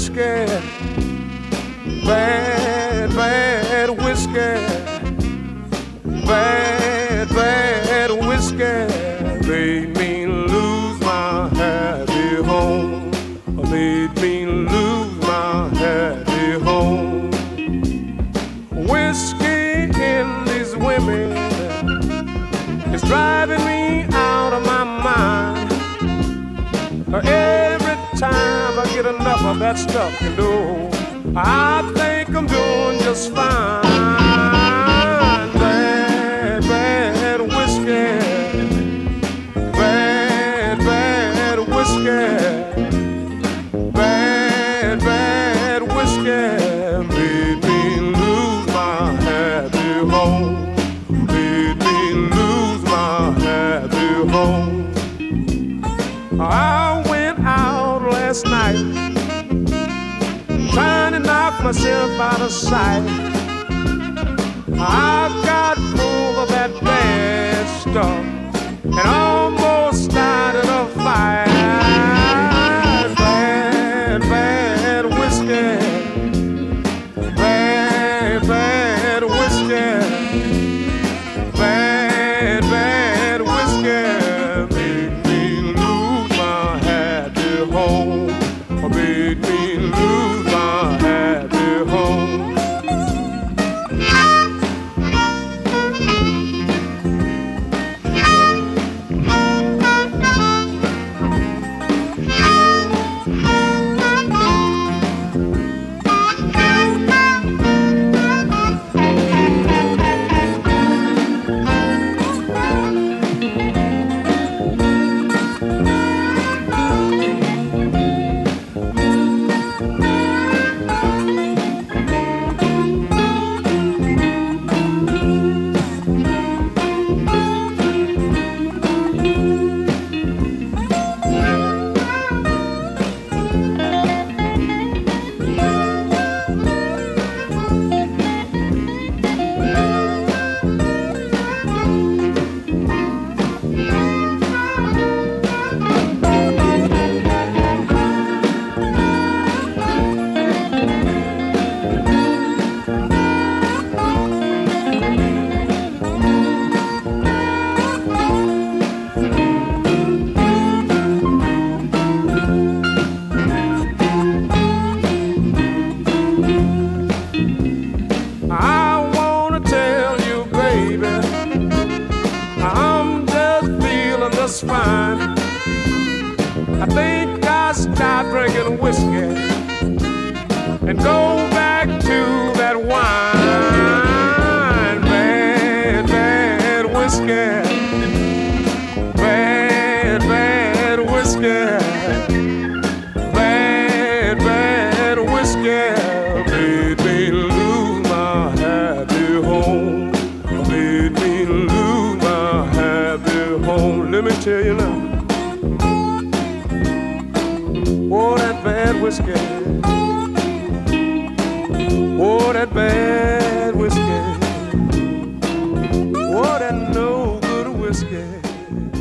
whiskey, bad, bad whiskey, bad, bad whiskey made me lose my happy home, made me lose my happy home. Whiskey in these women is driving me out of my mind. Every time I get enough of that stuff, you know, I think I'm doing just fine. Bad, bad whiskey, bad, bad whiskey, bad, bad whiskey made me lose my happy home, made me lose my happy home. I went out last night trying to knock myself out of sight. I got full of that bad stuff and almost started a fight. Bad, bad whiskey, bad, bad whiskey, bad, bad whiskey made me lose my happy home, made me lose my happy home. Fine. I think I'll stop drinking whiskey and go back to that wine. Bad, bad whiskey, bad, bad whiskey, bad, bad whiskey made me lose my happy home, made me lose my happy home. Let me tell you now, oh, that bad whiskey, oh, that bad whiskey, oh, that no good whiskey.